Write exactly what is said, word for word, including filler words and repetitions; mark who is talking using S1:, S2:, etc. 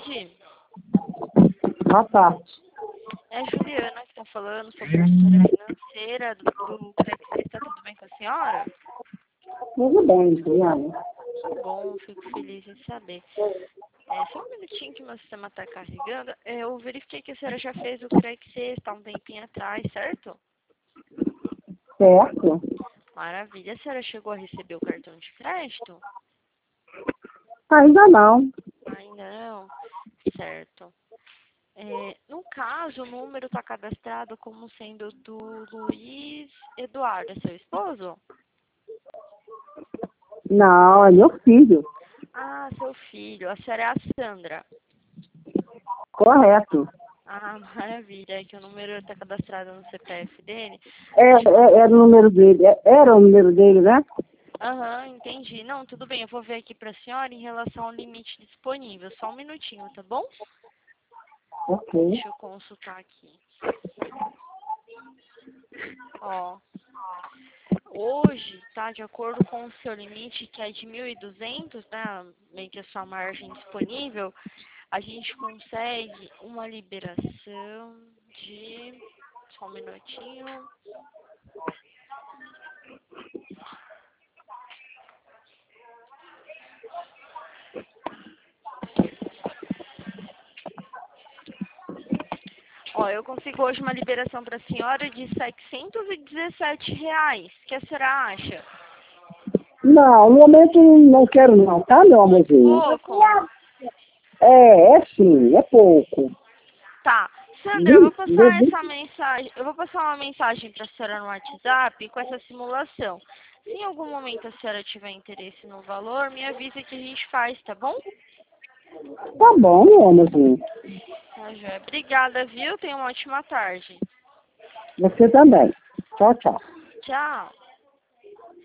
S1: tarde.
S2: Boa tarde.
S1: É a Juliana que está falando, sou consultora financeira do, do Credit. Está tudo bem com a senhora?
S2: Tudo bem, Juliana.
S1: Que bom, fico feliz em saber. É, só um minutinho que meu sistema está carregando. É, eu verifiquei que a senhora já fez o Credit Sexta há um tempinho atrás, certo?
S2: Certo?
S1: Maravilha. A senhora chegou a receber o cartão de crédito?
S2: Ainda não.
S1: Ainda não? Certo. É, no caso, o número está cadastrado como sendo do Luiz Eduardo, é seu esposo?
S2: Não, é meu filho.
S1: Ah, seu filho. A senhora é a Sandra.
S2: Correto.
S1: Ah, maravilha. É que o número está cadastrado no C P F dele.
S2: É, é, era o número dele. É- Era o número dele, né?
S1: Aham, entendi. Não, tudo bem. Eu vou ver aqui para a senhora em relação ao limite disponível. Só um minutinho, tá bom?
S2: Ok.
S1: Deixa eu consultar aqui. Ó, hoje, tá, de acordo com o seu limite, que é de mil e duzentos, né, meio que a sua margem disponível, a gente consegue uma liberação de... Só um minutinho. Ó, eu consigo hoje uma liberação para a senhora de setecentos e dezessete reais. O que a senhora acha?
S2: Não, no momento não quero não, tá, meu amorzinho?
S1: Pouco?
S2: É, é sim, é pouco.
S1: Tá. Sandra, eu vou
S2: Vi-
S1: passar
S2: vi-
S1: essa mensagem, eu vou passar uma mensagem para a senhora no WhatsApp com essa simulação. Se em algum momento a senhora tiver interesse no valor, me avisa que a gente faz, tá bom?
S2: Tá bom, meu amorzinho.
S1: Tá, joia. Obrigada, viu? Tenha uma ótima tarde.
S2: Você também. Tchau, tchau.
S1: Tchau.